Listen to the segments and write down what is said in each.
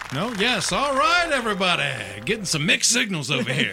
No? Yes. All right, everybody. Getting some mixed signals over here.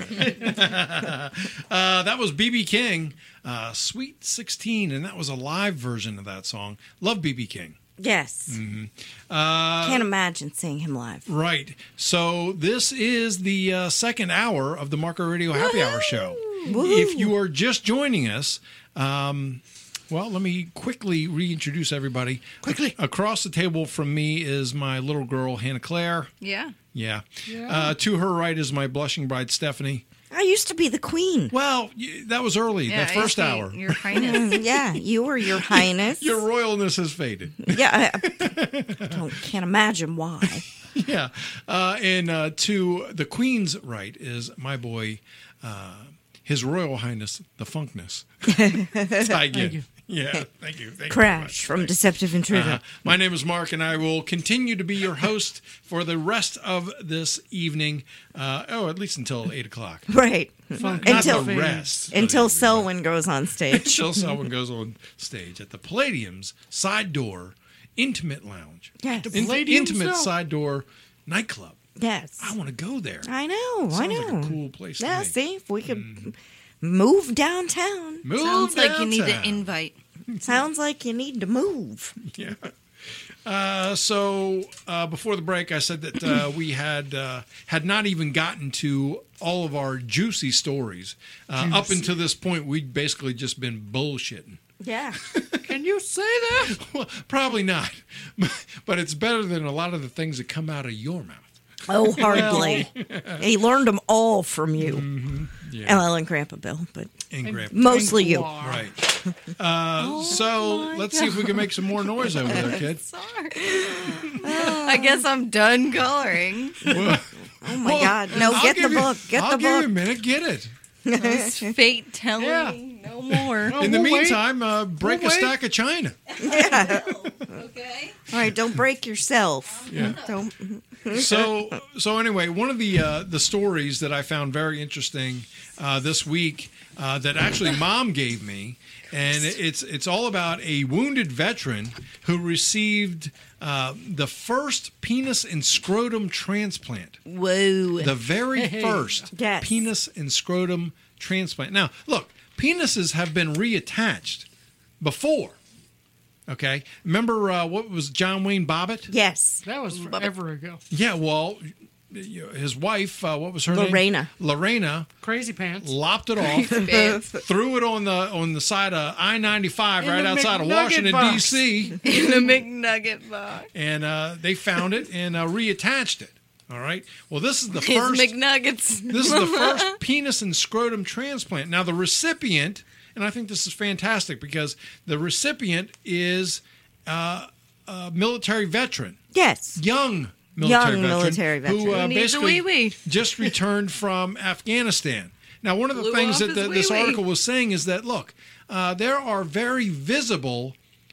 That was B.B. King, Sweet 16, and that was a live version of that song. Love B.B. King. Yes. Can't imagine seeing him live. Right. So this is the second hour of the Marco Radio Happy Hour show. Woo. If you are just joining us, well, let me quickly reintroduce everybody. Quickly. Across the table from me is my little girl, Hannah Claire. Yeah. Yeah. To her right is my blushing bride, Stephanie. I used to be the queen. Well, that was early, Yeah, that first hour. Your Highness. Yeah, you were your highness. Your royalness has faded. Yeah, can't imagine why. Yeah. And to the queen's right is my boy, His Royal Highness, the Funkness. Thank you. Yeah, thank you. Crash from Deceptive Intruder. My name is Mark, and I will continue to be your host for the rest of this evening. At least until 8 o'clock. Right. Not Until the rest. until Selwyn goes on stage. Until someone goes on stage at the Palladium's Side Door Intimate Lounge. Yes. Palladium Intimate itself? Side Door Nightclub. Yes. I want to go there. I know. Sounds I know. like a cool place to Yeah, me. see, if we could move downtown. Move Sounds like you need downtown. an invite. Sounds like you need to move. Yeah. So before the break, I said that we had not even gotten to all of our juicy stories. Up until this point, we'd basically just been bullshitting. Yeah. Can you say that? Well, probably not, but it's better than a lot of the things that come out of your mouth. Oh, hardly. He learned them all from you. Yeah. Well, and Grandpa Bill, but And Grandpa. mostly you. Right. So let's see if we can make some more noise over there, kid. Sorry. I guess I'm done coloring. Well, Oh my God! No, I'll get the give you- book. Get I'll the give you a book. minute. Get it. It's fate telling Yeah. me no more. In the we'll wait. meantime, break We'll a wait. stack of china. Okay. All right, don't break yourself. Yeah. Don't. So anyway, one of the stories that I found very interesting this week that actually Mom gave me, and it's all about a wounded veteran who received the first penis and scrotum transplant. Whoa. The very first Yes. penis and scrotum transplant. Now, look, penises have been reattached before. Okay, remember what was John Wayne Bobbitt? Yes. That was forever ago. Yeah, well, his wife, what was her Lorena. name? Lorena. Crazy pants. Lopped it off, threw it on the side of I-95 In right the outside of McNugget Washington box. D.C. In the McNugget box. and they found it and reattached it. All right. Well, this is the His first. McNuggets. This is the first penis and scrotum transplant. Now, the recipient, and I think this is fantastic because the recipient is a military veteran, Yes. young military military veteran. who Who needs a basically wee-wee? just returned from Afghanistan. Now, one of the Blew things off that his this wee-wee. article was saying is that, look, there are very visible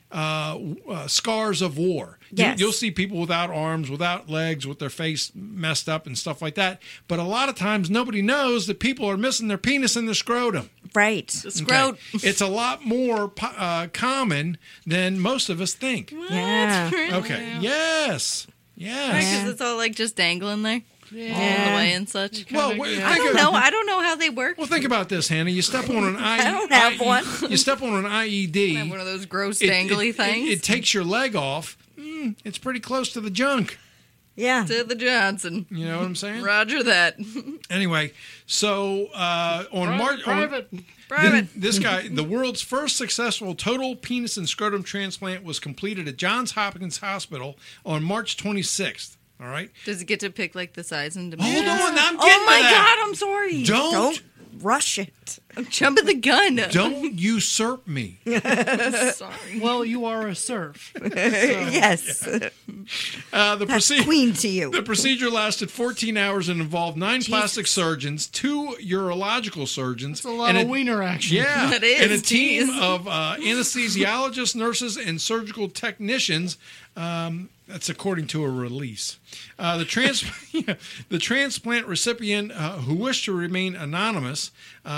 scars of war. Yes. You'll see people without arms, without legs, with their face messed up and stuff like that. But a lot of times nobody knows that people are missing their penis and their scrotum. Right. Scrote. Okay? It's a lot more common than most of us think. Yeah. Okay. Yes. Yes. Because it's all like just dangling there. All the way and such. Well, I don't know how they work. Well, think about this, Hannah. You step on an I don't have one. You step on an IED. I have one of those gross it- dangly it- things. It takes your leg off. It's pretty close to the junk. Yeah. to the Johnson. You know what I'm saying? Roger that. Anyway, so on March. Private. Private. This guy, the world's first successful total penis and scrotum transplant was completed at Johns Hopkins Hospital on March 26th. All right? Does he get to pick like the size and Hold dimensions? on, I'm getting Oh my to that. God! I'm sorry. Don't rush it. I'm jumping the gun. Don't usurp me. Sorry. Well, you are a serf. Yes. The That's procedure. queen to you. The procedure lasted 14 hours and involved 9 plastic surgeons, 2 urological surgeons, It's a lot and of wiener action. yeah, That is, and a team geez. of anesthesiologists, nurses, and surgical technicians. That's according to a release. The transplant recipient, who wished to remain anonymous, is a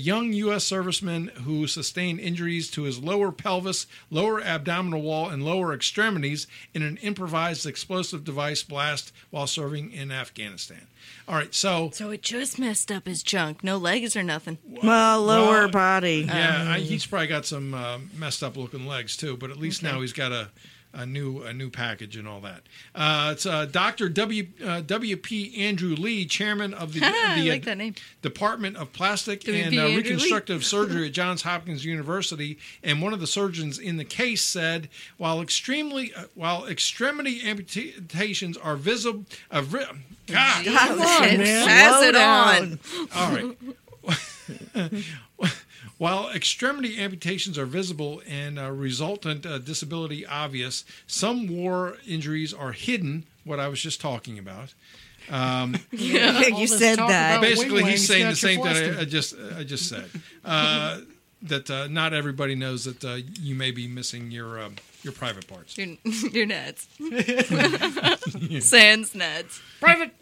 young U.S. serviceman who sustained injuries to his lower pelvis, lower abdominal wall, and lower extremities in an improvised explosive device blast while serving in Afghanistan. All right, so it just messed up his junk. No legs or nothing. Well, lower body. yeah, he's probably got some messed up looking legs too, but at least now he's got a new package and all that. It's Dr. W.P. Andrew Lee, chairman of the I like that name. Department of Plastic W.P. and Andrew Lee. Reconstructive Surgery at Johns Hopkins University, and one of the surgeons in the case said, while extremity amputations are visible, God, Come on, man. Pass Slow it down. all right. While extremity amputations are visible and resultant disability obvious, some war injuries are hidden, what I was just talking about. All You this said talk that. about Basically, wing he's saying the wings same got you thing I just said. That not everybody knows that you may be missing your private parts. Your nets. Sans nets. Private.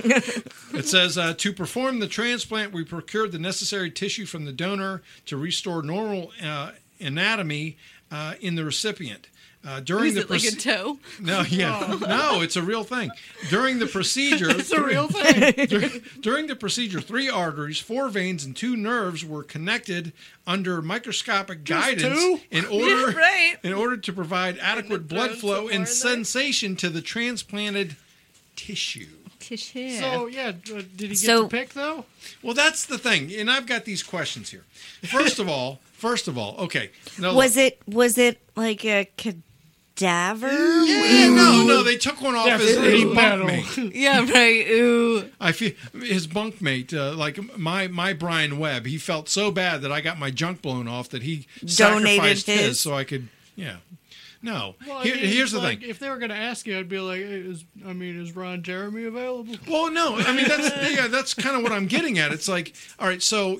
It says, to perform the transplant, we procured the necessary tissue from the donor to restore normal anatomy in the recipient. During Is the it like a toe? No, no, it's a real thing. During the procedure, It's a real thing. during the procedure, 3 arteries, 4 veins, and 2 nerves were connected under microscopic guidance two? in order Yeah, right. in order to provide adequate blood thrown flow some more in and there? sensation to the transplanted tissue. Tissue. So, yeah, did he get So- to pick, though? Well, that's the thing, and I've got these questions here. First of all, okay. No, Was it like a cadaver? Yeah, no, they took one off his Free metal. bunkmate. yeah, right. Ooh. I feel his bunkmate, like my Brian Webb, he felt so bad that I got my junk blown off that he Donated sacrificed his his. so I could, No, Well, here's the like, thing. If they were going to ask you, I'd be like, is Ron Jeremy available? Well, no, I mean that's kind of what I'm getting at. It's like, all right, so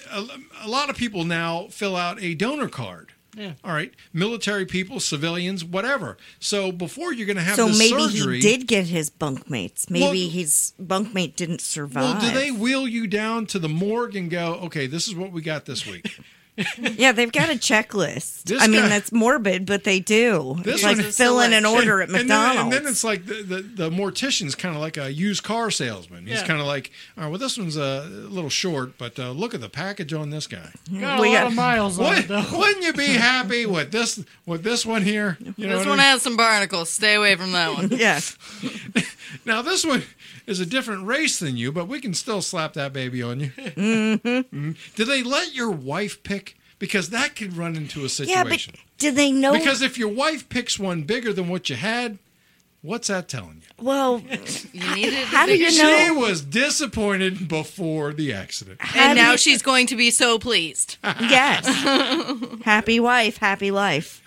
a lot of people now fill out a donor card. Yeah. All right, military people, civilians, whatever. So before you're going to have So this maybe surgery, he did get his bunkmates. Maybe Well- his bunkmate didn't survive. well, do they wheel you down to the morgue and go, okay, this is what we got this week? Yeah, they've got a checklist. This I mean, guy- that's morbid, but they do. This It's like one is fill in an selection. order at And then- McDonald's. And then it's like the mortician's kind of like a used car salesman. He's Yeah. kind of like, all right, well, this one's a little short, but look at the package on this guy. Got a We lot got- of miles on it, though. Wouldn't you be happy with this one here? You know This what one I mean? has some barnacles. Stay away from that one. Yeah. Now this one is a different race than you, but we can still slap that baby on you. Mm-hmm. Did they let your wife pick? Because that could run into a Yeah, but situation. do they know? Because if your wife picks one bigger than what you had, what's that telling you? Well, You needed how do you She know? was disappointed before the accident. How And do now you- she's going to be so pleased. Yes. Happy wife, happy life.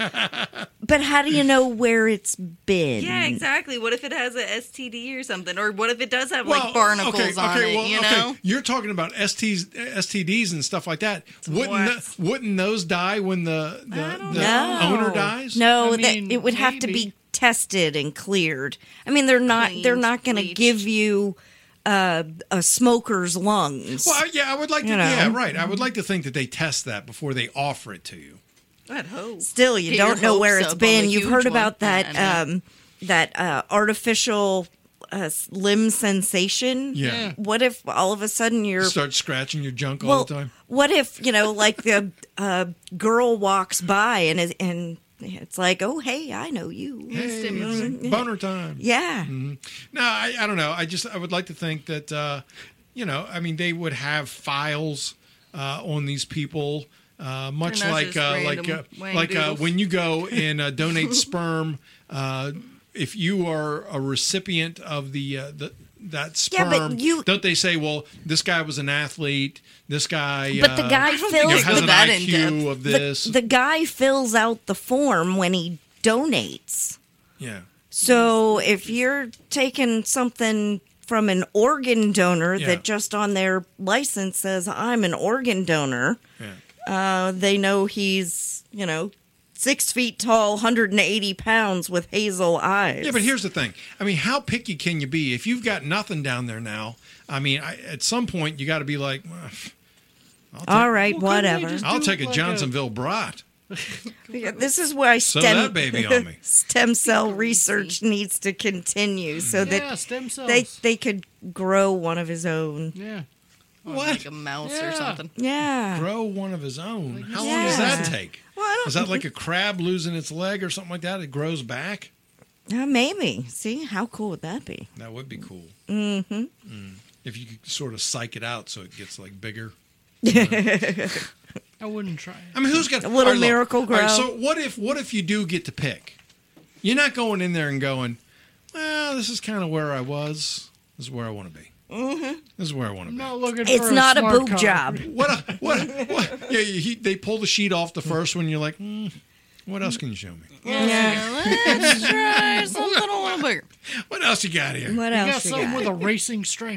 But how do you know where it's been? Yeah, exactly. What if it has a STD or something? Or what if it does have like barnacles on it, you know? You're talking about STDs and stuff like that. What? Wouldn't those die when the No. owner dies? No, I mean, it would have to maybe. be tested and cleared. I mean, they're not going to bleached. give you a smoker's lungs. Well, yeah, I would like to. You know. Yeah, right. I would like to think that they test that before they offer it to you. I'd hope. Still, you Get don't your know where hopes it's up on been. the You've huge heard one. about I know. that artificial limb sensation. Yeah. What if all of a sudden you're Start scratching your junk all well? the time. What if like the girl walks by and it's like, oh hey, I know you. Hey, boner time. Yeah. No, I don't know. I would like to think that I mean, they would have files on these people, much They're not like just random wang-doodles. when you go and donate sperm. If you are a recipient of that sperm, Yeah, but don't they say, well, this guy was an athlete. This guy, But the guy fills has an that IQ in-depth. of this. the guy fills out the form when he donates. Yeah. So if you're taking something from an organ donor Yeah. that just on their license says I'm an organ donor, Yeah. they know he's 6 feet tall, 180 pounds with hazel eyes. Yeah, but here's the thing. I mean, how picky can you be? If you've got nothing down there now, I mean, at some point you got to be like, well, All right, Well, couldn't they whatever. just I'll do take a like Johnsonville brat. This is why Sew that baby on me. stem cell research needs to continue so Yeah, that stem cells. they could grow one of his own. Yeah. Or What? like a mouse or Yeah. something. Yeah. Grow one of his own. How long Yeah. does that take? Well, I don't, Is that like a crab losing its leg or something like that? It grows back? maybe. See, how cool would that be? That would be cool. Mm-hmm. If you could sort of psych it out so it gets like bigger. I wouldn't try it. I mean, who's got A little all right, look. miracle All right, grow. so what if you do get to pick? You're not going in there and going, well, this is kind of where I was. This is where I want to be. Mm-hmm. This is where I want to I'm be. not looking It's for not a smart boob car. job. What? Yeah, they pull the sheet off the first one. You're like, what else can you show me? Yeah. Let's try something a little bigger. What else you got here? What You got else you something got? with a racing stripe.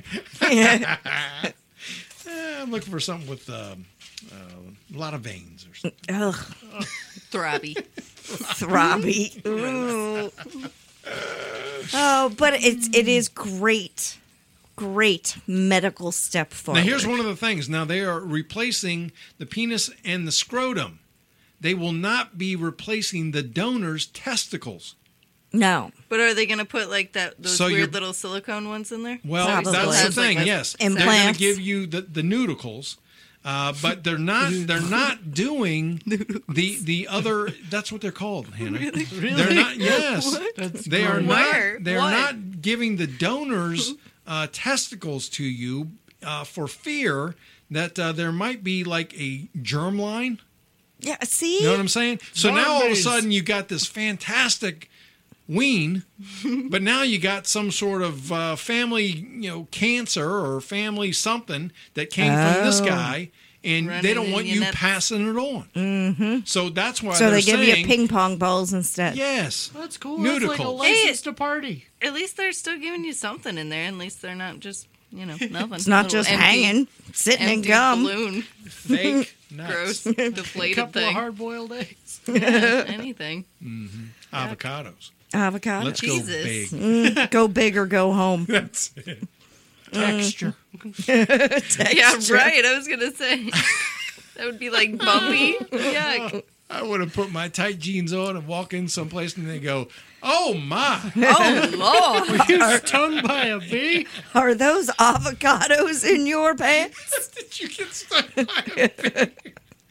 I'm looking for something with a lot of veins or something. Ugh, Throbby. throbby. Ooh. Oh, but it is great medical step forward. Now, here's one of the things. Now, they are replacing the penis and the scrotum. They will not be replacing the donor's testicles. No. But are they going to put like those So you're- weird little silicone ones in there? Well, Probably. that's the Has, like, thing. a- Yes, they're going to Implants. give you the nudicles, but they're not. They're not doing the other. That's what they're called, Hannah. They're not. Yes, they are not. Where? They are What? not giving the donors testicles to you for fear that there might be like a germline. Yeah, see? You know what I'm saying? So now all of a Zombies. sudden you got this fantastic ween, but now you got some sort of family, cancer or family something that came from this guy, and Running they don't in want your you nuts. passing it on. Mm-hmm. So that's why So they're they give saying, you ping pong balls instead. yes, That's cool. That's like a Nudicles. license to party. At least they're still giving you something in there. At least they're not just, nothing. It's not Little just empty- hanging, sitting in empty gum. balloon. fake Gross. nuts, A Deflated couple of thing. hard-boiled eggs. Anything. avocados. Avocado. Let's Jesus. go big. Go big or go home. That's it. Texture. Yeah, right. I was going to say. That would be like bumpy. Yuck. I would have put my tight jeans on and walk in someplace and they go, "Oh my!" Oh, Lord. You stung by a bee? Are those avocados in your pants? Did you get stuck by a bee?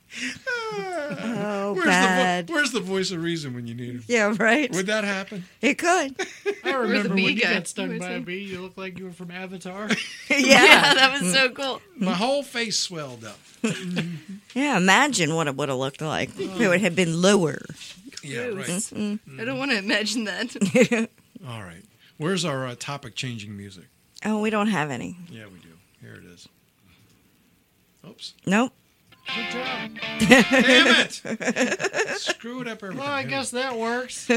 Oh, Where's bad. where's the voice of reason when you need him? Yeah, right. Would that happen? It could. I remember when bee you guy? got stung Where's by a he? bee. You looked like you were from Avatar. Yeah. Yeah, that was so cool. My whole face swelled up. Yeah, imagine what it would have looked like if it had been lower. Yeah, right. Mm-hmm. I don't want to imagine that. All right. Where's our topic changing music? Oh, we don't have any. Yeah, we do. Here it is. Oops. Nope. Good job. Damn it! Screw it up every Well, I time. guess that works.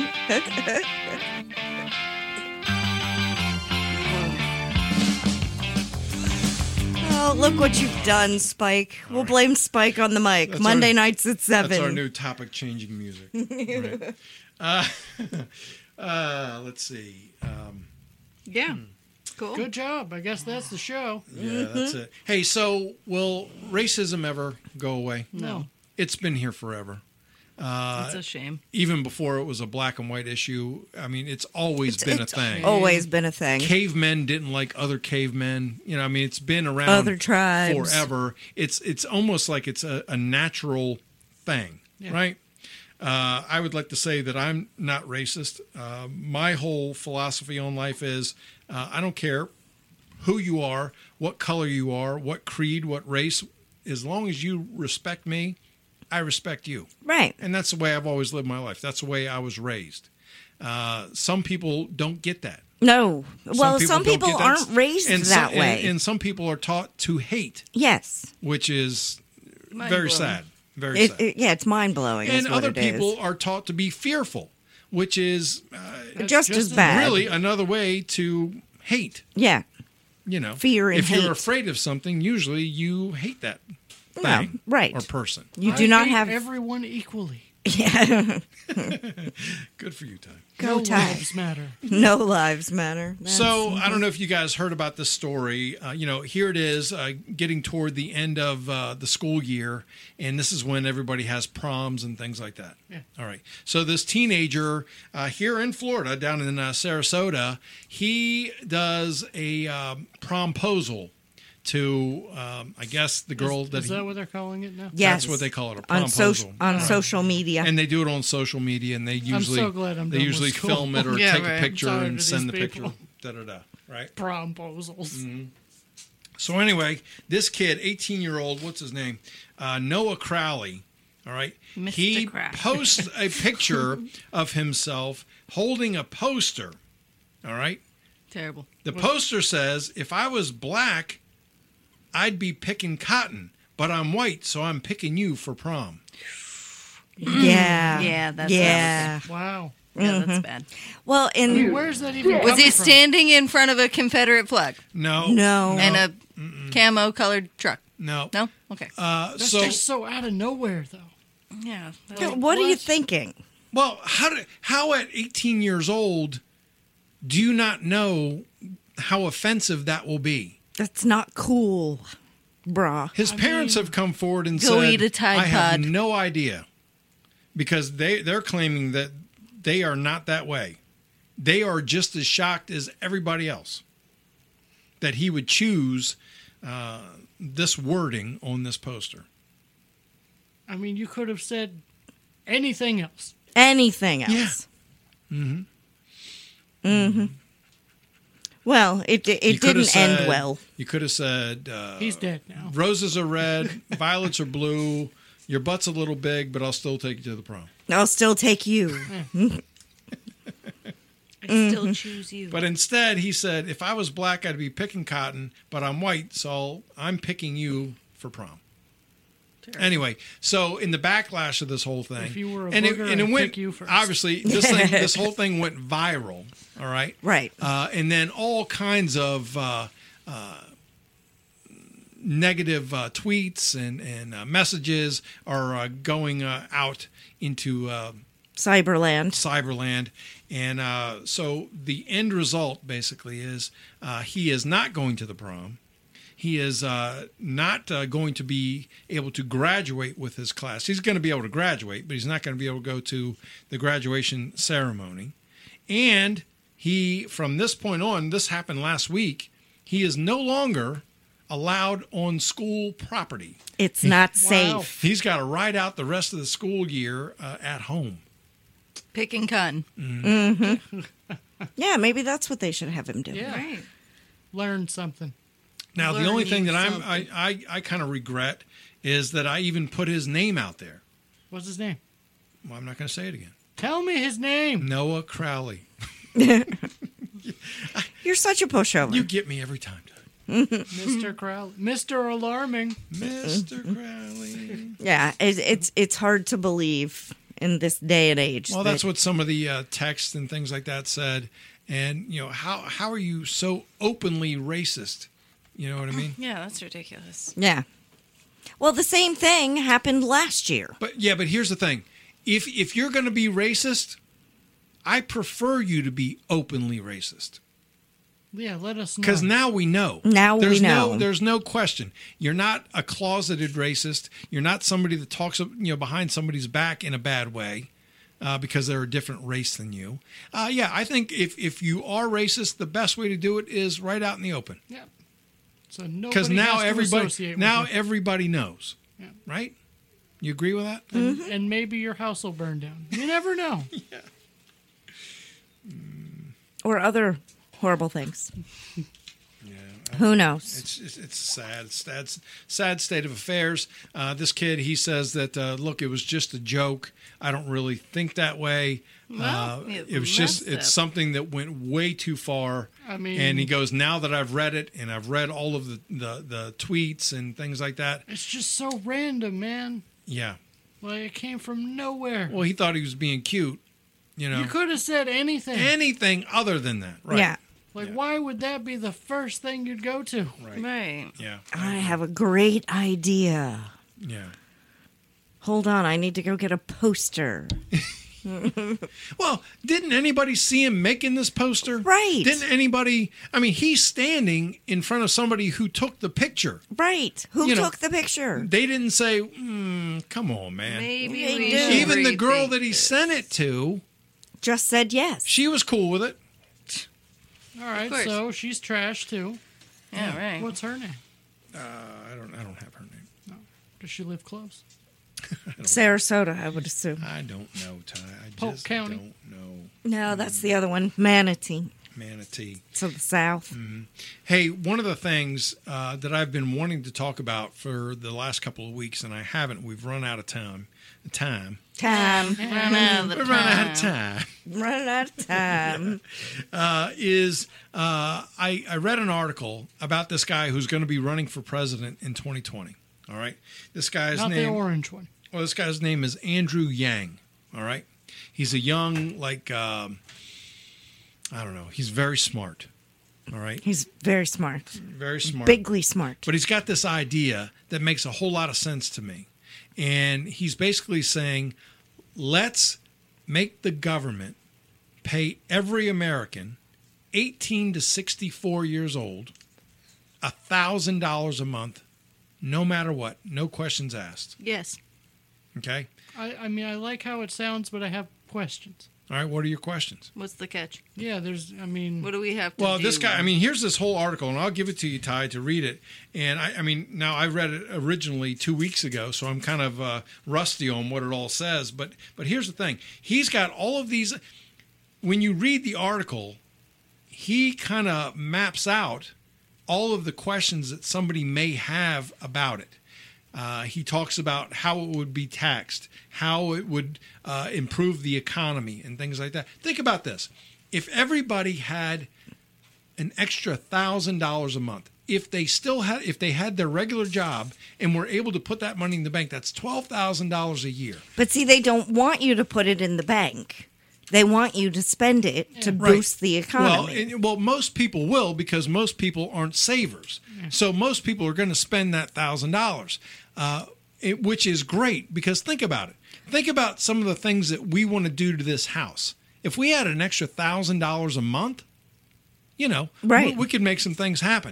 Oh, look what you've done, Spike. We'll blame Spike on the mic. That's Monday our- nights at 7. That's our new topic changing music. Right. Let's see. Yeah. Cool. Good job. I guess that's the show. Yeah, that's it. Hey, so will racism ever go away? No. It's been here forever. It's a shame. Even before it was a black and white issue. I mean, it's always been a It's thing. always been a thing. Cavemen didn't like other cavemen. I mean, it's been around Other tribes. forever. It's almost like it's a natural thing, Yeah. right? I would like to say that I'm not racist. My whole philosophy on life is I don't care who you are, what color you are, what creed, what race. As long as you respect me, I respect you. Right. And that's the way I've always lived my life. That's the way I was raised. Some people don't get that. No. Well, some don't people get that. aren't raised And that some, way. And some people are taught to hate, Yes. which is very Mind-blowing. sad. Very sad. Yeah, it's mind-blowing. And is what other it is. people are taught to be fearful, which is just as bad. really another way to hate. Yeah. Fear and if you're hate. afraid of something, usually you hate that Well, thing right. or person. You I do not hate have everyone equally. Yeah. Good for you, Ty. Go No Ty. lives matter. No lives matter. So I don't know if you guys heard about this story. Here it is, getting toward the end of the school year, and this is when everybody has proms and things like that. Yeah. All right. So this teenager here in Florida, down in Sarasota, he does a promposal to, I guess, the girl Is that what they're calling it now? Yes. That's what they call it, a on promposal. social media. And they do it on social media, and they usually so glad I'm they done usually with school. film it or Yeah, take right. a picture Sorry and to send the these picture. people. Right. Promposals. So anyway, this kid, 18-year-old, what's his name? Noah Crowley. All right. Mr. He Crowley. posts a picture of himself holding a poster. All right. Terrible. The poster says, "If I was black, I'd be picking cotton, but I'm white, so I'm picking you for prom." Yeah. Yeah, that's yeah. Wow. Yeah, that's bad. Well, I mean, and where's that even Was coming he from? standing in front of a Confederate flag no. and a camo colored truck? No. No? Okay. That's So, just so out of nowhere, though. Yeah. What are you thinking? well, how at 18 years old do you not know how offensive that will be? That's not cool, brah. His parents have come forward and Go said, eat a Tide "I have Pod." no idea," because they're claiming that they are not that way. They are just as shocked as everybody else that he would choose this wording on this poster. I mean, you could have said anything else. Anything else. Yeah. Well, it You could have didn't said- end well. You could have said, He's dead now. "Roses are red, violets are blue. Your butt's a little big, but I'll still take you to the prom." I'll still take you. I still choose you. But instead, he said, "If I was black, I'd be picking cotton, but I'm white, so I'm picking you for prom." Anyway, so in the backlash of this whole thing, If you were a and booger, it I'd went pick you first. obviously this whole thing went viral. All right, Right. and then all kinds of negative tweets and messages are going out into Cyberland. Cyberland. And so the end result basically is he is not going to the prom. He is not going to be able to graduate with his class. He's going to be able to graduate, but he's not going to be able to go to the graduation ceremony. And he, from this point on, this happened last week, he is no longer allowed on school property. It's not Wow. safe. He's got to ride out the rest of the school year at home. Picking cotton. Yeah, maybe that's what they should have him do. Yeah. Right. Learn something. Now, the only thing that Learning I kind of regret is that I even put his name out there. What's his name? Well, I'm not going to say it again. Tell me his name. Noah Crowley. You're such a pushover. You get me every time, Doug. Mr. Crowley. Mr. Alarming. Mr. Crowley. Yeah, it's hard to believe in this day and age. Well, that's what some of the texts and things like that said. And, you know, how are you so openly racist? You know what I mean? Yeah, that's ridiculous. Yeah. Well, the same thing happened last year. But here's the thing. If you're going to be racist, I prefer you to be openly racist. Yeah, let us know. Because now we know. Now we know. There's no question. You're not a closeted racist. You're not somebody that talks, behind somebody's back in a bad way because they're a different race than you. Yeah, I think if you are racist, the best way to do it is right out in the open. Yeah. So nobody Because now has to associate with you. everybody knows. Yeah. Right? You agree with that? And maybe your house will burn down. You never know. Or other horrible things. Who knows? It's sad, sad state of affairs. This kid, he says that look, it was just a joke. I don't really think that way. Well, it was just it's something that went way too far. I mean, and he goes, now that I've read it and I've read all of the tweets and things like that. it's just so random, man. Yeah. Like, it came from nowhere. Well, he thought he was being cute. You could have said anything. Anything other than that, right? Yeah. Like, why would that be the first thing you'd go to? Right. Right. Yeah. I have a great idea. Yeah. Hold on, I need to go get a poster. Well, didn't anybody see him making this poster? Right. Didn't anybody? I mean, he's standing in front of somebody who took the picture. Right. Who took the picture? They didn't say, come on, man. Maybe They we do. should Even the girl rethink that he this. sent it to, Just said yes. she was cool with it. All right, course. so she's trash too. Yeah, right. What's her name? I don't have her name. Does she live close? Sarasota, I would assume. I don't know, Ty. I Polk just County. don't know. No, that's the other one. Manatee. Manatee. To the south. Hey, one of the things that I've been wanting to talk about for the last couple of weeks, and I haven't, we've run out of time. Time. Run out of the We've run out of time. Running out of time. I read an article about this guy who's going to be running for president in 2020. All right. This guy's Not the name. orange one. Well, this guy's name is Andrew Yang. All right. He's a young, I don't know. He's very smart. All right. He's very smart. Very smart. Bigly smart. But he's got this idea that makes a whole lot of sense to me. And he's basically saying, let's make the government pay every American 18 to 64 years old $1,000 a month, no matter what, no questions asked. Yes. Okay? I mean, I like how it sounds, but I have questions. All right, what are your questions? What's the catch? Yeah, I mean, What do we have to Well, do? this guy, I mean, here's this whole article, and I'll give it to you, Ty, to read it. And I mean, now I read it originally 2 weeks ago, so I'm kind of rusty on what it all says. But here's the thing. He's got all of these. When you read the article, he kind of maps out all of the questions that somebody may have about it. He talks about how it would be taxed, how it would improve the economy, and things like that. Think about this: if everybody had an extra $1,000 a month, if they had their regular job and were able to put that money in the bank, that's $12,000 a year. But see, they don't want you to put it in the bank. They want you to spend it to boost the economy. Well, most people will, because most people aren't savers. So most people are going to spend that $1,000, which is great, because think about it. Think about some of the things that we want to do to this house. If we had an extra $1,000 a month, Right. we could make some things happen.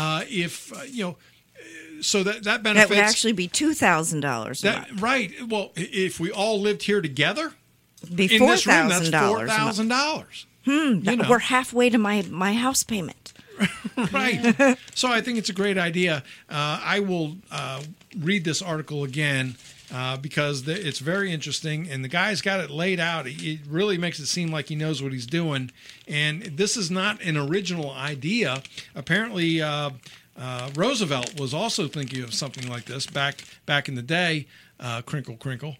So that that benefits. would actually be $2,000 a month. Right. Well, if we all lived here together, Be in this room, that's $4,000 a month. $4,000. We're halfway to my house payment. Right. So I think it's a great idea. I will read this article again because it's very interesting, and the guy's got it laid out. It really makes it seem like he knows what he's doing. And this is not an original idea. Apparently, Roosevelt was also thinking of something like this back in the day. Crinkle, crinkle.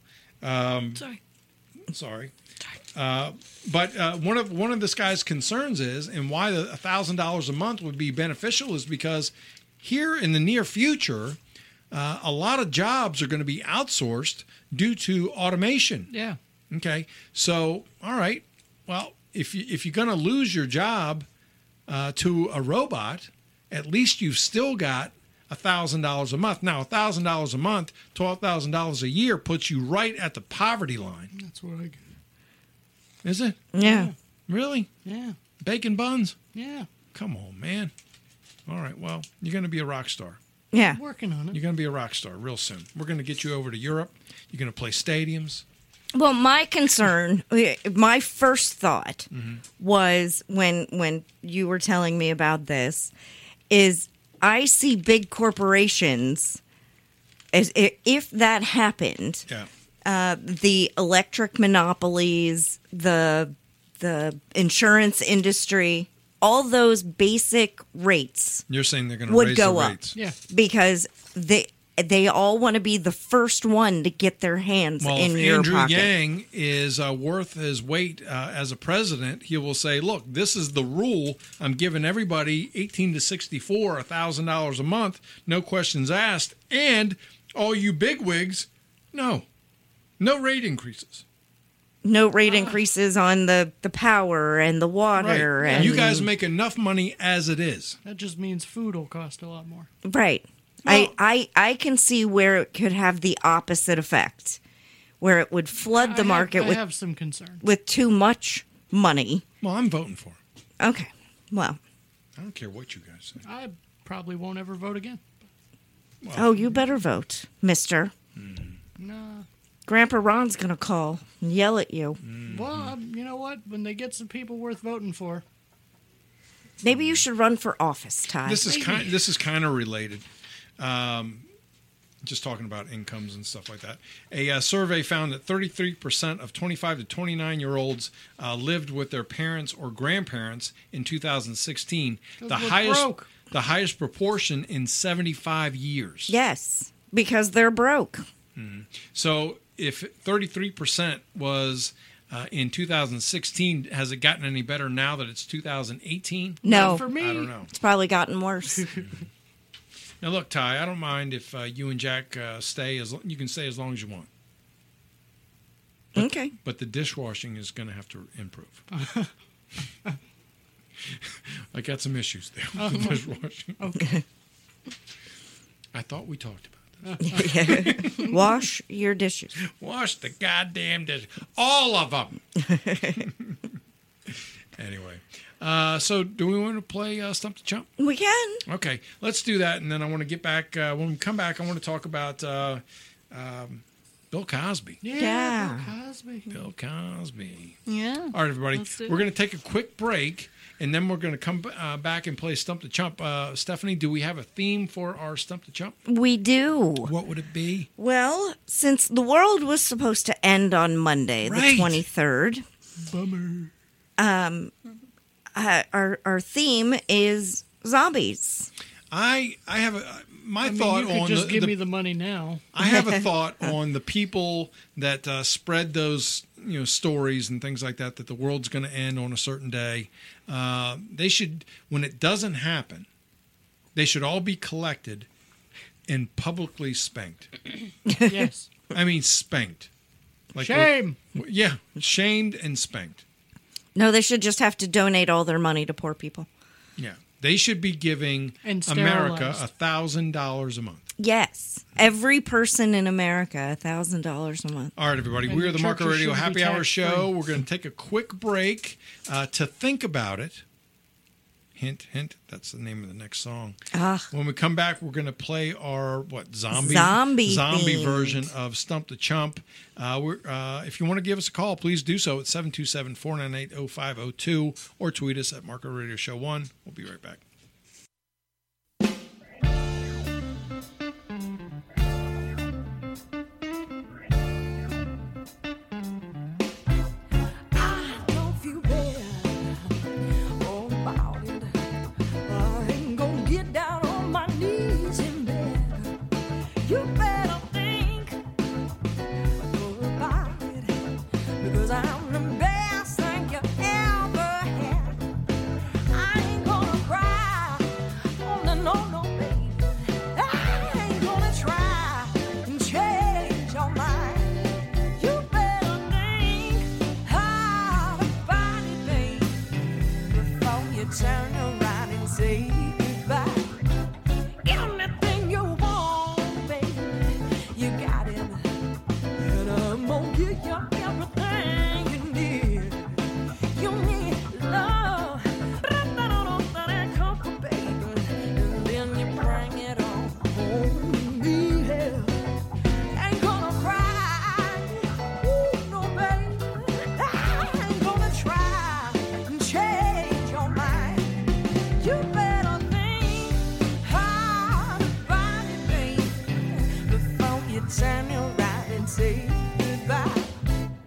Sorry. But one of this guy's concerns is, and why the $1,000 a month would be beneficial, is because here in the near future, a lot of jobs are going to be outsourced due to automation. yeah. Okay, so all right, well, if you're going to lose your job to a robot, at least you've still got $1,000 a month. Now, $1,000 a month, $12,000 a year puts you right at the poverty line. That's what I get. Is it? Yeah. Really? Yeah. Bacon buns? Yeah. Come on, man. All right, well, you're going to be a rock star. Yeah. Working on it. You're going to be a rock star real soon. We're going to get you over to Europe. You're going to play stadiums. Well, my concern, my first thought was when you were telling me about this, is I see big corporations, as if that happened, Yeah. the electric monopolies, the insurance industry, all those basic rates You're saying they're going to would raise go the up. rates. Yeah. because they all want to be the first one to get their hands Well, in if your Andrew pocket. Yang is worth his weight as a president, he will say, look, this is the rule. I'm giving everybody 18 to 64, $1,000 a month, no questions asked. And all you bigwigs, no rate increases. No rate increases on the power and the water. Right. And You guys make enough money as it is. That just means food will cost a lot more. Right. I can see where it could have the opposite effect, where it would flood the market I have some concerns. with too much money. Well, I'm voting for it. Okay, well. I don't care what you guys say. I probably won't ever vote again. Well, Oh, you better vote, mister. Nah. Grandpa Ron's going to call and yell at you. Well, you know what? When they get some people worth voting for. Maybe you should run for office, Ty. This is kind of related. Just talking about incomes and stuff like that. A survey found that 33% of 25 to 29-year-olds lived with their parents or grandparents in 2016. The highest proportion in 75 years. Yes, because they're broke. So if 33% was in 2016, has it gotten any better now that it's 2018? No. Not for me. I don't know. It's probably gotten worse. Now look, Ty, I don't mind if you and Jack stay. You can stay as long as you want. Okay. But the dishwashing is going to have to improve. I got some issues there with the dishwashing. Okay. I thought we talked about this. Wash your dishes. Wash the goddamn dish. All of them. Anyway, so do we want to play Stump the Chump? We can. Okay, let's do that. And then I want to get back. When we come back, I want to talk about Bill Cosby. Yeah. Bill Cosby. Bill Cosby. Yeah. All right, everybody. Let's do We're it. going to take a quick break, and then we're going to come back and play Stump the Chump. Stephanie, do we have a theme for our Stump the Chump? We do. What would it be? Well, since the world was supposed to end on Monday, Right. the 23rd, Bummer. our theme is zombies. I have my I mean, thought you could on just give the me the money now. I have a thought on the people that spread those stories and things like that the world's going to end on a certain day. They should, when it doesn't happen, they should all be collected and publicly spanked. Yes. I mean, spanked. Like Shame. Yeah, shamed and spanked. No, they should just have to donate all their money to poor people. Yeah, they should be giving And America sterilized. $1,000 a month. Yes. Every person in America, $1,000 a month. All right, everybody. And We are the the Marco churches Radio should be Happy Hour tax-free. Show. We're going to take a quick break to think about it. Hint, hint. That's the name of the next song. Ah. When we come back, we're going to play our zombie themed. version of Stump the Chump. If you want to give us a call, please do so at 727-498-0502 or tweet us at Marco Radio Show 1. We'll be right back. I'm the best thing you ever had. I ain't gonna cry. Oh, no, baby. I ain't gonna try and change your mind. You better think hard about it, baby, before you turn around and say goodbye. Anything you want, baby, you got it. And I'm gonna give you everything you need. You need love, and comfort, baby, and then you bring it on home to me. Ain't gonna cry, ooh, no, baby. I ain't gonna try and change your mind. You better think hard about it, baby, before you turn around and say goodbye.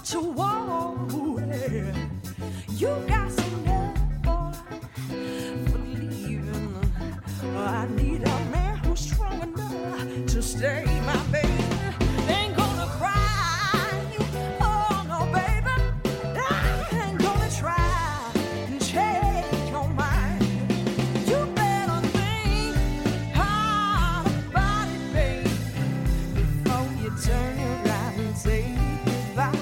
to walk away. You got some nerve, boy, for leaving. I need a man who's strong enough to stay, my baby. Ain't gonna cry, oh no, baby. I ain't gonna try and change your mind. You better think hard about it, baby, before you turn around and say goodbye.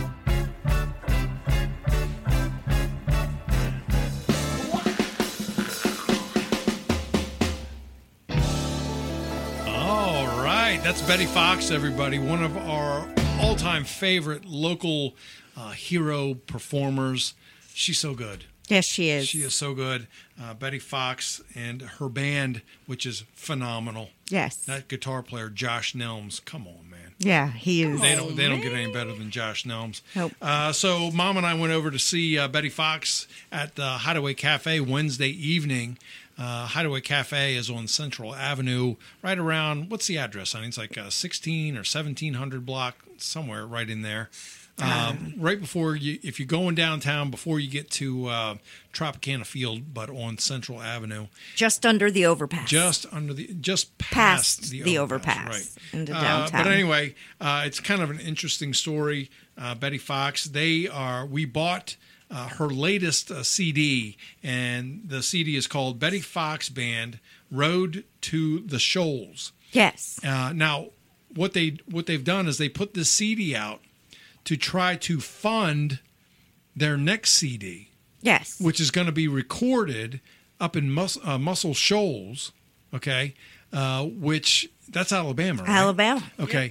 All right, that's Betty Fox, everybody. One of our all-time favorite local hero performers. She's so good. Yes, she is. She is so good. Betty Fox and her band, which is phenomenal. Yes. That guitar player, Josh Nelms. Come on, man. Yeah, he is. They don't get any better than Josh Nelms. Nope. So Mom and I went over to see Betty Fox at the Hideaway Cafe Wednesday evening. Hideaway Cafe is on Central Avenue, right around, what's the address? I think it's like 16 or 1700 block, somewhere right in there. Right before you, if you're going downtown, before you get to Tropicana Field, but on Central Avenue. Just under the overpass. Just past the overpass. Right. Into downtown. But anyway, it's kind of an interesting story. Betty Fox, we bought her latest CD, and the CD is called Betty Fox Band, Road to the Shoals. Yes. Now, what they've done is they put this CD out to try to fund their next CD. Yes. Which is going to be recorded up in Muscle Shoals, okay? Which that's Alabama, right? Alabama. Okay.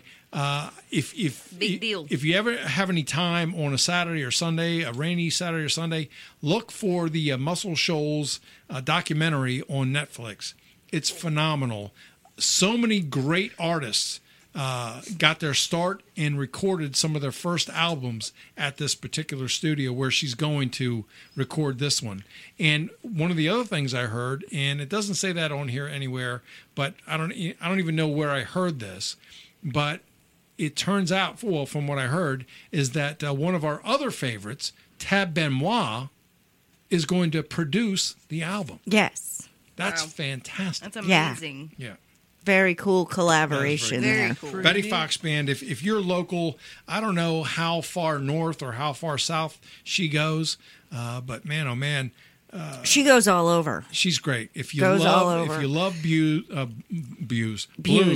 Big deal. If you ever have any time on a Saturday or Sunday, a rainy Saturday or Sunday, look for the Muscle Shoals documentary on Netflix. It's phenomenal. So many great artists got their start and recorded some of their first albums at this particular studio where she's going to record this one. And one of the other things I heard, and it doesn't say that on here anywhere, but I don't even know where I heard this, but it turns out, well, from what I heard, is that one of our other favorites, Tab Benoit, is going to produce the album. Yes. That's Wow. fantastic. That's amazing. Yeah. Very cool collaboration Very there. cool. Betty Fox Band, if you're local, I don't know how far north or how far south she goes, but man, oh man, She goes all over. she's great. If you Goes all love, over. if you love blues,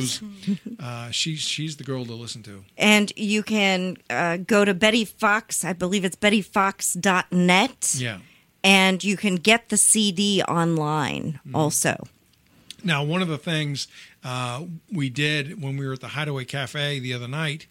she's the girl to listen to. And you can go to Betty Fox, I believe it's bettyfox.net. Yeah. And you can get the CD online also. Now, one of the things we did when we were at the Hideaway Cafe the other night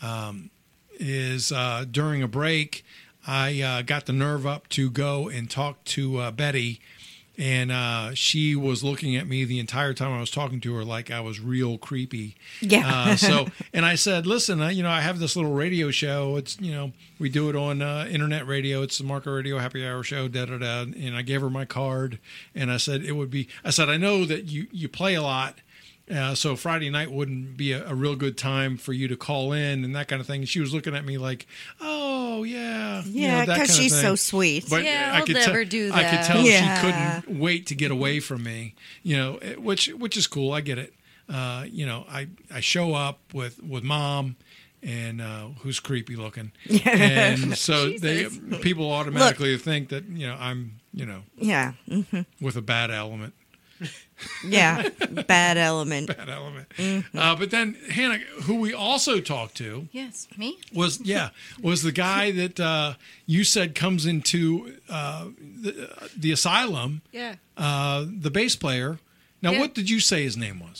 is during a break, I got the nerve up to go and talk to Betty, and she was looking at me the entire time I was talking to her like I was real creepy. Yeah. And I said, listen, I have this little radio show. It's, we do it on internet radio. It's the Marco Radio Happy Hour Show, da-da-da. And I gave her my card, and I said, I know that you play a lot, so Friday night wouldn't be a real good time for you to call in and that kind of thing. And she was looking at me like, oh, yeah. Yeah, because she's so sweet. But Yeah, I I'll could never do I could that. tell Yeah. she couldn't wait to get away from me, which is cool. I get it. I show up with Mom, and who's creepy looking, and so people automatically think that I'm Yeah. with a bad element. Yeah. Bad element. Bad element. But then Hannah, who we also talked to, Yes, me? was the guy that you said comes into the asylum. Yeah. The bass player. Now, Yeah. what did you say his name was?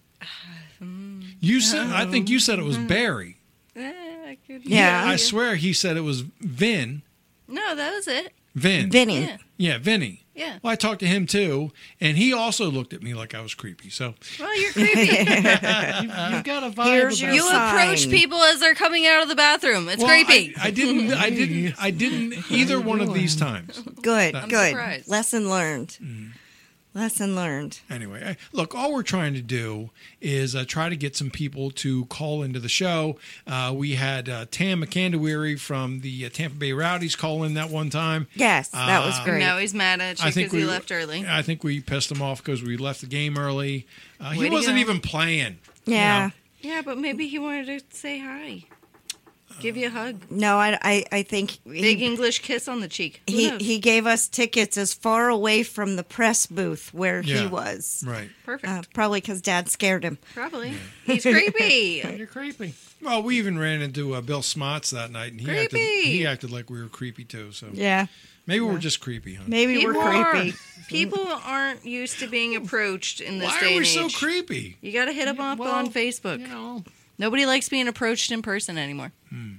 You said, I think you said it was Barry. I could Yeah. I swear he said it was Vin. No, that was it. Vin. Vinny. Yeah. Yeah, Vinny. Yeah. Well, I talked to him too, and he also looked at me like I was creepy. So Well, you're creepy. You've got a vibe Here's about your You sign. approach people as they're coming out of the bathroom. It's Well, creepy. I didn't either one of these times. Good, good. surprised. Lesson learned. Lesson learned. Anyway, look, all we're trying to do is try to get some people to call into the show. We had Tam McCandawary from the Tampa Bay Rowdies call in that one time. Yes, that was great. Now he's mad at you because he left early. I think we pissed him off because we left the game early. He Way to wasn't go. even playing. Yeah. You know? Yeah, but maybe he wanted to say hi. Give you a hug. No, I think Big English kiss on the cheek. Who knows? he gave us tickets as far away from the press booth where he Yeah. was. Right. Perfect. Probably because Dad scared him. Probably. He's creepy. You're creepy. Well, we even ran into Bill Smots that night, and Creepy. he acted like we were creepy too. So Yeah. maybe we're just creepy, huh? Maybe People we're creepy. People aren't used to being approached in this Why day are we and so age. creepy? You got to hit them up on Facebook. You know, Nobody likes being approached in person anymore.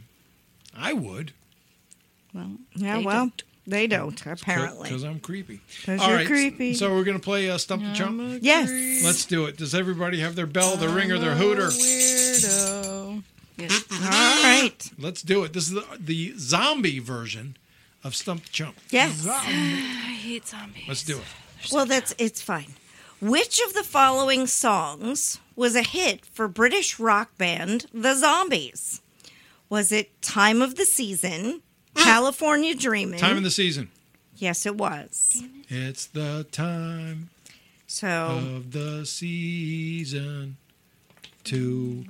I would. Well, Yeah, they well, don't. they don't, apparently. Because I'm creepy. 'Cause All you're right, creepy. So we're going to play Stump the Chump? Yes. Let's do it. Does everybody have their bell, their ringer, their hooter? Weirdo. Yes. All right. Let's do it. This is the zombie version of Stump the Chump. Yes. I hate zombies. Let's do it. Well, it's fine. Which of the following songs was a hit for British rock band The Zombies? Was it Time of the Season, California Dreaming? Time of the season. Yes, it was. It's the time So, of the season to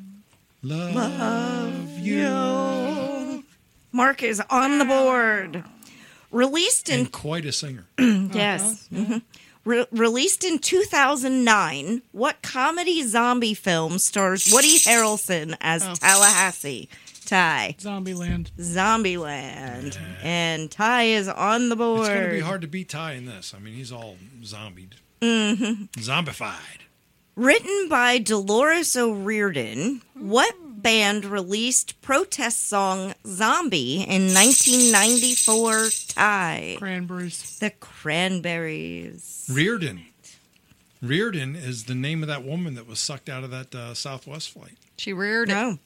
love you. Mark is on the board. Released in And quite a singer. yes. Mhm. Released in 2009, what comedy zombie film stars Woody Harrelson as Tallahassee? Ty. Zombieland. Zombieland. And Ty is on the board. It's going to be hard to beat Ty in this. I mean, he's all zombied. Mm-hmm. Zombified. Written by Dolores O'Riordan, what band released protest song Zombie in 1994? Ty. Cranberries. The Cranberries. Reardon. Reardon is the name of that woman that was sucked out of that Southwest flight. She reared it. No.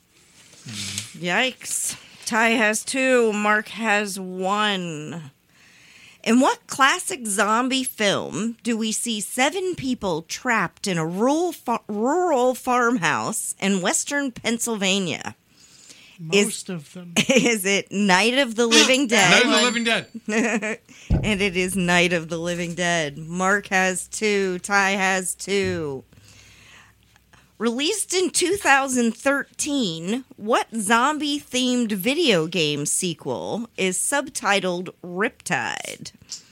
Yikes. Ty has 2. Mark has 1. In what classic zombie film do we see 7 people trapped in a rural farmhouse in western Pennsylvania? Most of them. Is it Night of the Living Night Dead? of the Living Dead. And it is Night of the Living Dead. Mark has 2. Ty has 2. Released in 2013, what zombie-themed video game sequel is subtitled Riptide?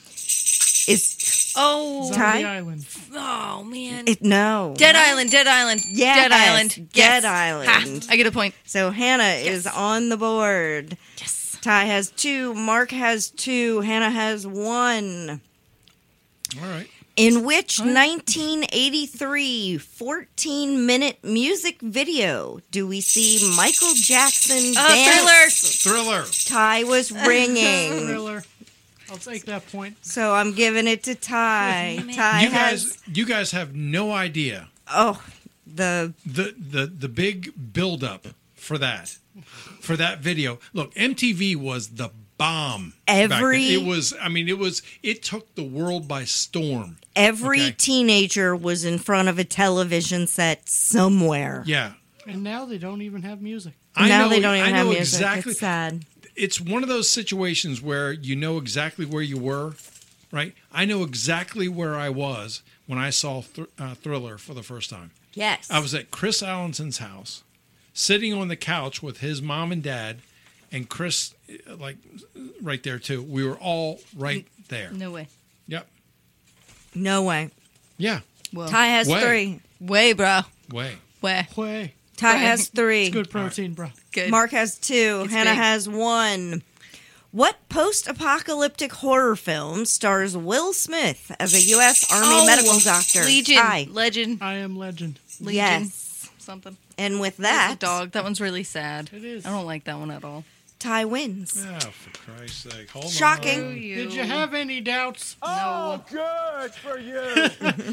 Is Oh, Zombie Ty? Island. oh man. no. Dead Island, Dead Island. Yes, Dead Island. Dead Yes. Island. Ha, I get a point. So Hannah is on the board. Yes. Ty has 2. Mark has 2. Hannah has 1. All right. In which 1983 14-minute music video do we see Michael Jackson dance? Thriller. Ty was ringing. Thriller. I'll take that point. So I'm giving it to Ty. Damn it. Ty has You guys have no idea the the big buildup for that video. Look, MTV was the bomb. back Every- then. It took the world by storm. every Okay. teenager was in front of a television set somewhere. Yeah. And now they don't even have music. Now they don't even I have know music. exactly. It's sad. It's one of those situations where you know exactly where you were, right? I know exactly where I was when I saw Thriller for the first time. Yes. I was at Chris Allenson's house, sitting on the couch with his mom and dad, and Chris, like, right there too. We were all right there. No way. Yep. No way. Yeah. Well, Ty has Way. 3. way, bro. Way. Way. Way. Ty Right. has 3. Good protein, bro. Good. Mark has 2. It's Hannah big. has 1. What post-apocalyptic horror film stars Will Smith as a U.S. Army medical doctor? Legion. Ty. Legend. I am legend. Legion. Yes. Something. And with That's that, a dog. That one's really sad. It is. I don't like that one at all. Ty wins. Oh, for Christ's sake. Hold Shocking. on. Did you have any doubts? No. Good for you.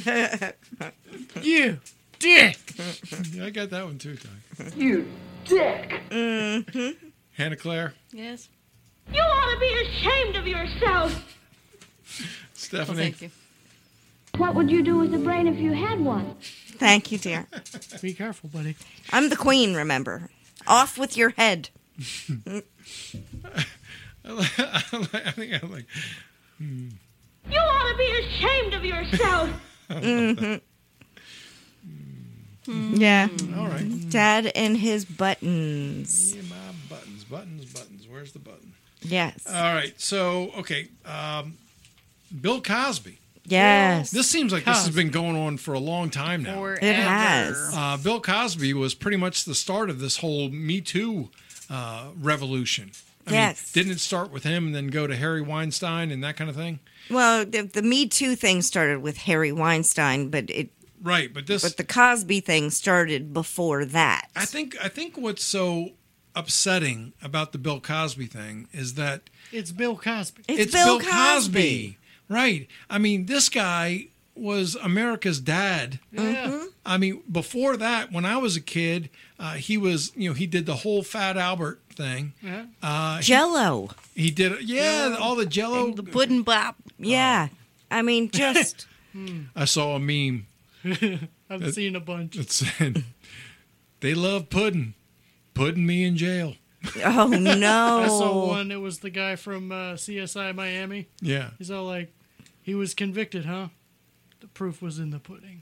You dick. Yeah, I got that one too, Ty. You dick. Hannah Claire, Yes. You ought to be ashamed of yourself. Well, Stephanie. thank you. What would you do with a brain if you had one? Thank you, dear. Be careful, buddy. I'm the queen, remember. Off with your head. I think I like. You ought to be ashamed of yourself. Yeah. All right. Dad and his buttons. Yeah, my buttons. Where's the button? Yes. All right. So, okay. Bill Cosby. Yes. This seems like this has been going on for a long time now. Forever. It has. Bill Cosby was pretty much the start of this whole Me Too revolution. I mean, didn't it start with him and then go to Harry Weinstein and that kind of thing? Well, the Me Too thing started with Harry Weinstein, but but the Cosby thing started before that. I think what's so upsetting about the Bill Cosby thing is that It's Bill Cosby. It's Bill Cosby. Right. I mean, this guy was America's dad. Yeah. I mean, before that, when I was a kid, he was, he did the whole Fat Albert thing. Yeah. Jello. He did, all the Jello. The pudding bop. Yeah. I mean, just. I saw a meme I've seen a bunch. that said, they love pudding. Putting me in jail. Oh, no. I saw one. It was the guy from CSI Miami. Yeah. He's all like, he was convicted, huh? The proof was in the pudding.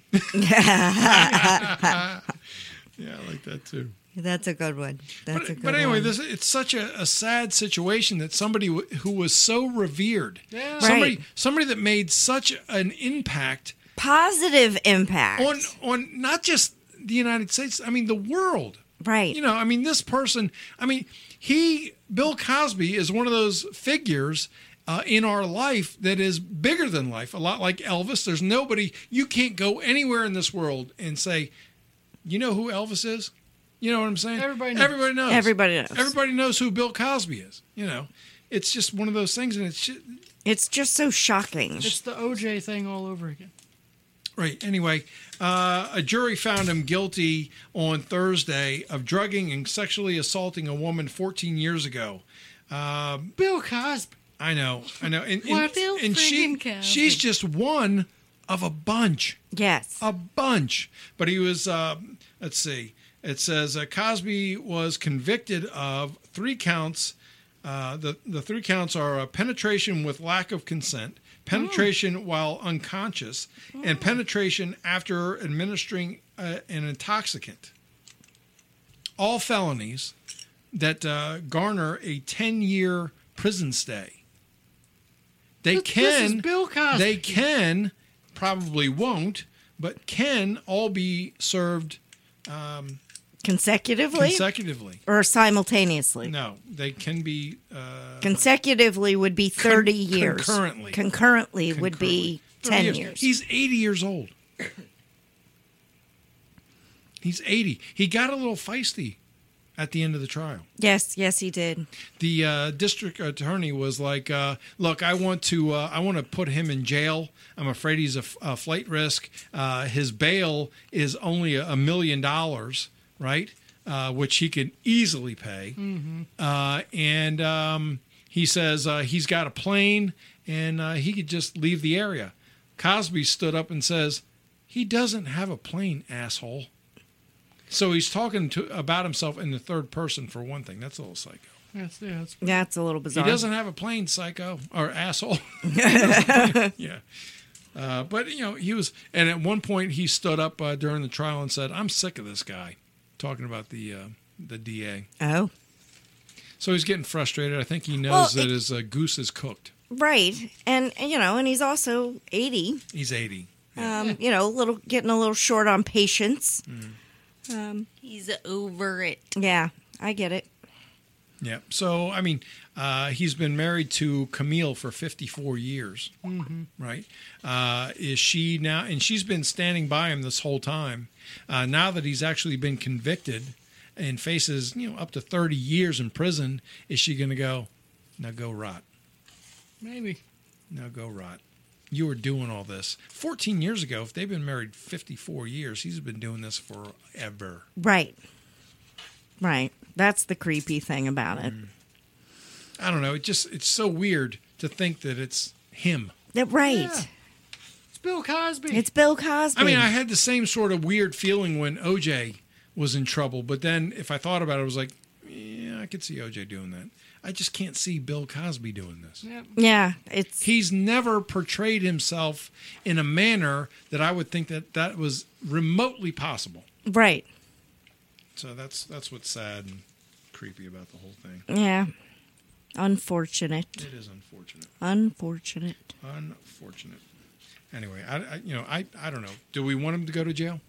Yeah, I like that too. That's a good one. But anyway, it's such a sad situation that somebody who was so revered, Yeah. somebody that made such an impact, positive impact on not just the United States, I mean the world. Right. I mean this person, Bill Cosby is one of those figures in our life that is bigger than life, a lot like Elvis. There's nobody, you can't go anywhere in this world and say, you know who Elvis is? You know what I'm saying? Everybody knows. Everybody knows who Bill Cosby is. It's just one of those things, and it's just so shocking. It's the OJ thing all over again. Right. Anyway, a jury found him guilty on Thursday of drugging and sexually assaulting a woman 14 years ago. Bill Cosby. I know. And Bill friggin' Cosby. she's just one of a bunch. Yes. A bunch. But he was, let's see. It says Cosby was convicted of 3 counts. The 3 counts are penetration with lack of consent, penetration while unconscious, and penetration after administering an intoxicant. All felonies that garner a 10-year prison stay. This is Bill Cosby. They can, probably won't, but can all be served consecutively or simultaneously. No, they can be consecutively would be 30 years. Concurrently would be 10 years. He's 80 years old. He's 80. He got a little feisty at the end of the trial. Yes, he did. The district attorney was like, "Look, I want to put him in jail. I'm afraid he's a flight risk. His bail is only $1 million, right? Which he can easily pay. And he says he's got a plane and he could just leave the area." Cosby stood up and says, "He doesn't have a plane, asshole." So he's talking about himself in the third person for one thing. That's a little psycho. That's a little bizarre. He doesn't have a plane, psycho or asshole. Yeah. But he was, and at one point he stood up during the trial and said, "I'm sick of this guy," talking about the DA. Oh. So he's getting frustrated. I think he knows that his goose is cooked. Right, and and he's also 80. He's 80. Yeah. Getting a little short on patience. He's over it. Yeah, I get it. Yeah. So, he's been married to Camille for 54 years, right? Is she now, and she's been standing by him this whole time. Now that he's actually been convicted and faces, up to 30 years in prison, is she going to go, "Now go rot"? Maybe. "Now go rot. You were doing all this 14 years ago. If they've been married 54 years, he's been doing this forever." Right. That's the creepy thing about it. I don't know. It's so weird to think that it's him. Right. Yeah. It's Bill Cosby. It's Bill Cosby. I mean, I had the same sort of weird feeling when OJ was in trouble, but then if I thought about it, I was like, yeah, I could see OJ doing that. I just can't see Bill Cosby doing this. Yeah, it's He's never portrayed himself in a manner that I would think that was remotely possible. right. So that's what's sad and creepy about the whole thing. Yeah. Unfortunate. It is unfortunate. Unfortunate. Unfortunate. Anyway, I don't know. Do we want him to go to jail?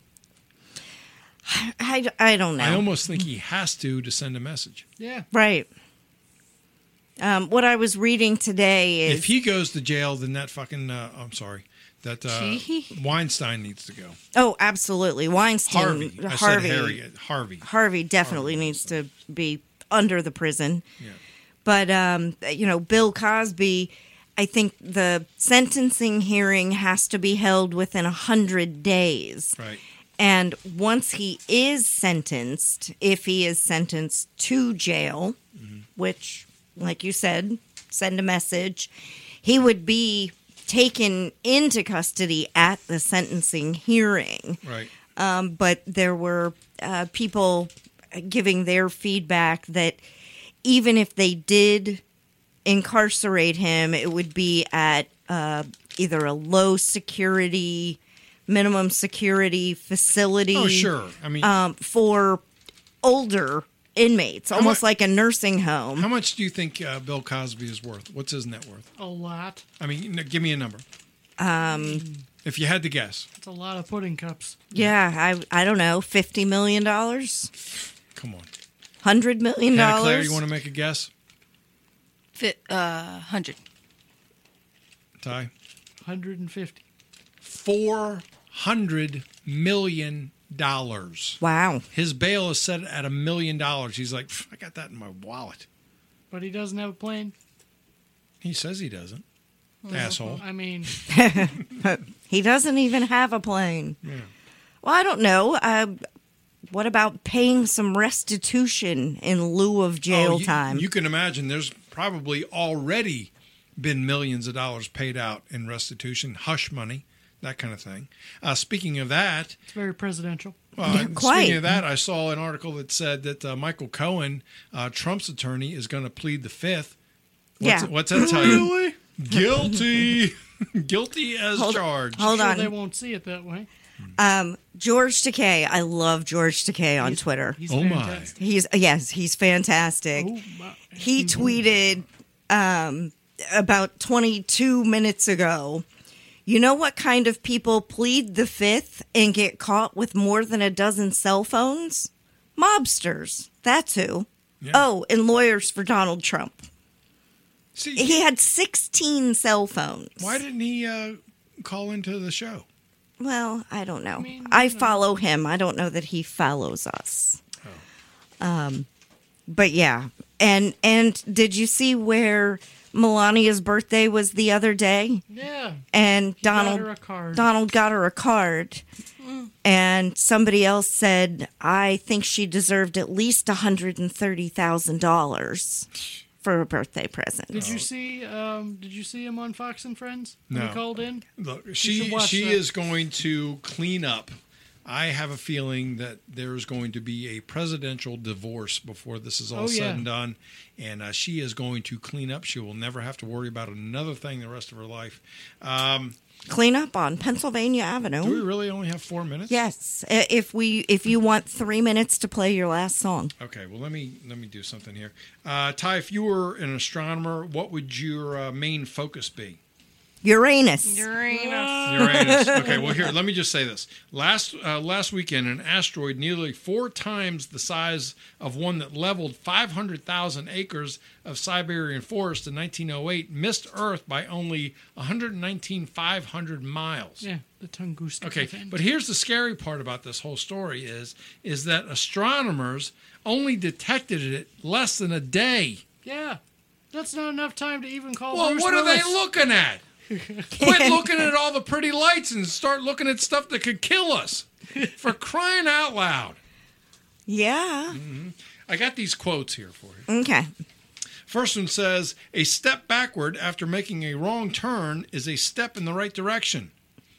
I don't know. I almost think he has to send a message. Yeah. Right. What I was reading today is If he goes to jail, then that fucking I'm sorry, that Weinstein needs to go. oh, absolutely. Weinstein, Harvey. I said Harry. Harvey. Harvey definitely needs to be under the prison. Yeah. But Bill Cosby, I think the sentencing hearing has to be held within 100 days. Right. And once he is sentenced, if he is sentenced to jail, which, like you said, send a message, he would be taken into custody at the sentencing hearing. Right. But there were people giving their feedback that even if they did incarcerate him, it would be at either a low security, minimum security facility. Oh, sure. I mean, For older inmates, almost like a nursing home. how much do you think Bill Cosby is worth? What's his net worth? A lot. I mean, give me a number. If you had to guess. It's a lot of pudding cups. Yeah, I don't know, $50 million, Come on. $100 million. Hannah Claire, you want to make a guess? 100. Ty? 150. $400 million. Wow. His bail is set at $1 million. He's like, I got that in my wallet. But he doesn't have a plane. He says he doesn't. Asshole. I mean, He doesn't even have a plane. Yeah. Well, I don't know. What about paying some restitution in lieu of jail time? You can imagine there's probably already been millions of dollars paid out in restitution, hush money, that kind of thing. Speaking of that, it's very presidential. well, quite. Speaking of that, I saw an article that said that Michael Cohen, Trump's attorney, is going to plead the fifth. What's that tell you? Really? Guilty. Guilty as charged. Hold Sure, on. they won't see it that way. George Takei. I love George Takei on Twitter. He's Oh, my. fantastic. He's fantastic. Oh, my. He tweeted about 22 minutes ago, you know what kind of people plead the fifth and get caught with more than a dozen cell phones? Mobsters. That's who. Yeah. Oh, and lawyers for Donald Trump. See, He had 16 cell phones. why didn't he call into the show? Well, I don't know. mean, I follow him. I don't know that he follows us. But yeah. And did you see where Melania's birthday was the other day? Yeah. And got her a card. Donald got her a card. And somebody else said, I think she deserved at least $130,000 for a birthday present. Did you see? Did you see him on Fox and Friends? When No. he called in. Look, should she watch that. is going to clean up. I have a feeling that there is going to be a presidential divorce before this is all Oh, said yeah. and done, and she is going to clean up. She will never have to worry about another thing the rest of her life. Clean up on Pennsylvania Do we Avenue. really only have 4 minutes? Yes. If you want 3 minutes to play your last song. Okay. Well, let me do something here. Ty, if you were an astronomer, what would your main focus be? Uranus. Uranus. Okay, well, here, let me just say this. Last weekend, an asteroid nearly 4 times the size of one that leveled 500,000 acres of Siberian forest in 1908 missed Earth by only 119,500 miles. Yeah, the Tunguska. Okay, event. but here's the scary part about this whole story is that astronomers only detected it less than a day. Yeah, that's not enough time to even call. Well, Bruce what are they Willis. looking at? Quit looking at all the pretty lights and start looking at stuff that could kill us. For crying out loud. Yeah. I got these quotes here for you. Okay. First one says, a step backward after making a wrong turn is a step in the right direction.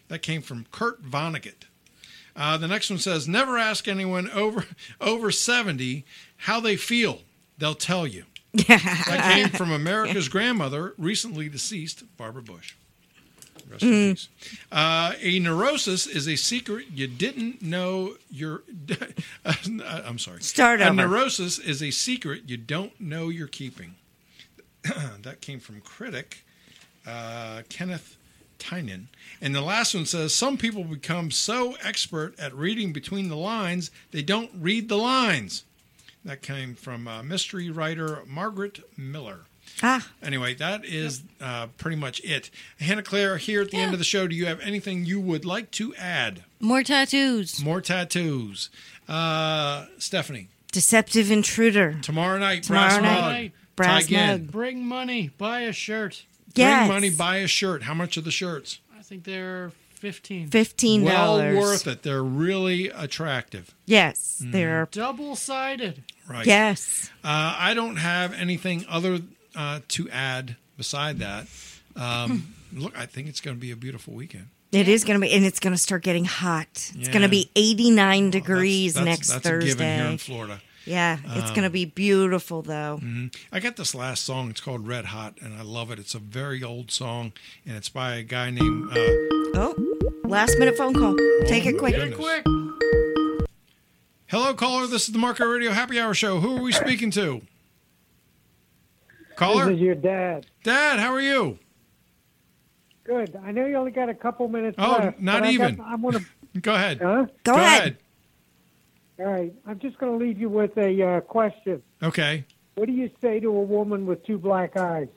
That came from Kurt Vonnegut. The next one says, never ask anyone over 70 how they feel. They'll tell you. That came from America's grandmother, recently deceased, Barbara Bush. Rest in peace. A neurosis is a secret you didn't know you're... I'm sorry. Start A over. neurosis is a secret you don't know you're keeping. That came from critic Kenneth Tynan. And the last one says, some people become so expert at reading between the lines, they don't read the lines. That came from mystery writer Margaret Miller. Anyway, that is pretty much it. Hannah Claire, here at the end of the show, do you have anything you would like to add? More tattoos. More tattoos. Stephanie. Deceptive intruder. Tomorrow night, Tomorrow Brass night. Mug. Brass Ty Ginn. mug. Bring money, buy a shirt. Yes. Bring money, buy a shirt. How much are the shirts? I think they're $15. $15. Well worth it. They're really attractive. Yes, they're Double-sided. Right. yes. I don't have anything other to add beside that. Look, I think it's going to be a beautiful weekend. It is going to be, and it's going to start getting hot. It's Yeah. going to be 89 degrees That's next a given here Thursday. in Florida. Yeah, it's going to be beautiful though. I got this last song. It's called Red Hot, and I love it. It's a very old song, and it's by a guy named... Oh, last minute phone call. Take it quick. goodness. Quick. Hello, caller. This is the Marco Radio Happy Hour Show. Who are we speaking to? Caller? This is your dad. Dad, how are you? Good. I know you only got a couple minutes Oh, left. not but even. I want to. Go ahead. Huh? Go ahead. All right. I'm just going to leave you with a question. Okay. What do you say to a woman with two black eyes?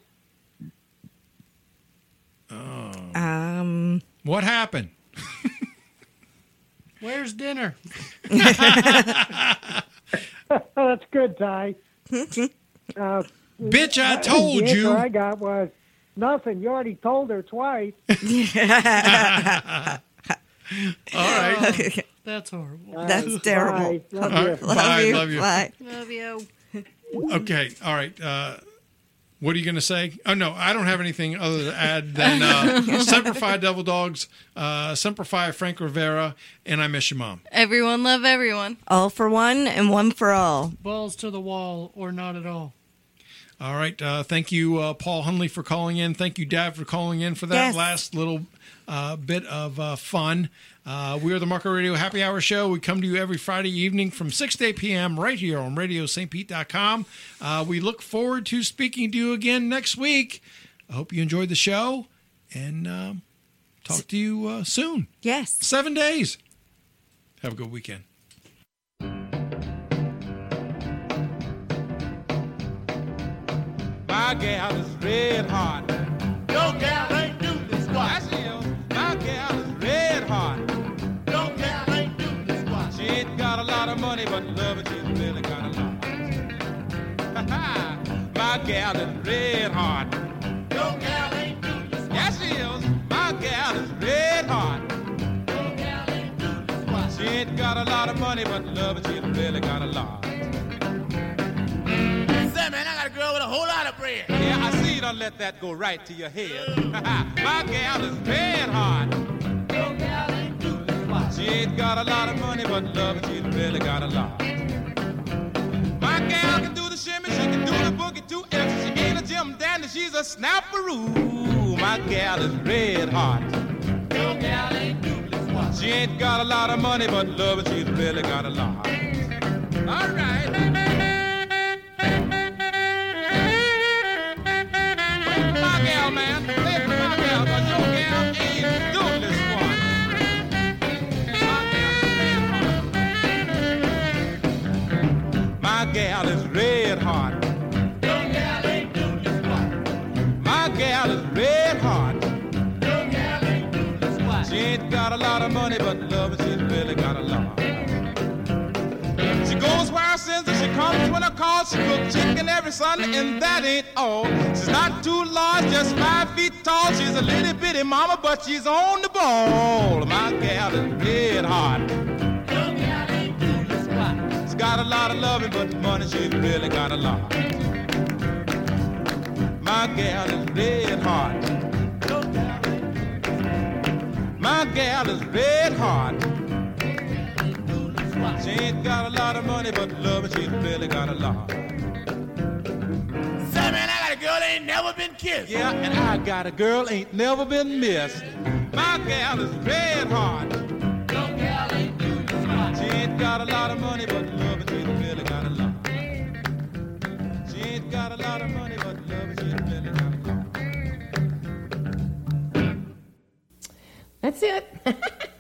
What happened? Where's dinner? That's good, Ty. Bitch, I told the answer you. I got was nothing. You already told her twice. All right. That's horrible. That's terrible. Bye. Love All you. right. Bye. Love you. Bye. Love you. Okay. All right. What are you going to say? Oh, no. I don't have anything other to add than Semper Fi Devil Dogs, Semper Fi Frank Rivera, and I Miss Your Mom. Everyone love everyone. All for one and one for all. Balls to the wall or not at all. All right. Thank you, Paul Hunley, for calling in. Thank you, Dad, for calling in for that Yes. last little bit of fun. We are the Marco Radio Happy Hour Show. We come to you every Friday evening from 6 to 8 p.m. right here on RadioSt.Pete.com. We look forward to speaking to you again next week. I hope you enjoyed the show, and talk to you soon. Yes. 7 days. Have a good weekend. My gal is red hot. Your gal ain't do this squat. My gal is red hot. Your gal ain't do this squat. She ain't got a lot of money, but love it, she's really got a lot. My gal is red hot. Your gal ain't do this squat. Yes, she is. My gal is red hot. Your gal ain't do this squat. She ain't got a lot of money, but love it, she's really got a lot. Man, I got a girl with a whole lot of bread. Yeah, I see you don't let that go right to your head. My gal is red hot. Your gal ain't do this spot. She ain't got a lot of money, but love it, she's really got a lot. My gal can do the shimmy, she can do the boogie too. If she ain't a Jim Dandy, she's a snapperoo. My gal is red hot. Your gal ain't do this spot. She ain't got a lot of money, but love it, she's really got a lot. All right. My gal, man, play for my gal, but your gal ain't doing this one. My gal is red hot. Your gal ain't doing this one. My gal is red hot. Your gal ain't doing this one. She ain't got a lot of money, but love it, she's really got a lot. She goes where her sins and she comes when I call. She cooks chicken every Sunday and that ain't all. She's not too large, just 5 feet tall. She's a little bitty mama, but she's on the ball. My gal is red hot. Your gal ain't doing this spot. She's got a lot of loving, but money she's really got a lot. My gal is red hot. My gal is red hot. She ain't got a lot of money, but love, she really got a lot. Say, man, I got a girl that ain't never been kissed. Yeah, and I got a girl ain't never been missed. My gal is red hot. Your gal ain't doing the spot. She ain't got a lot of money, but love, she really got a lot. She ain't got a lot of money, but love, she really got a lot. That's it.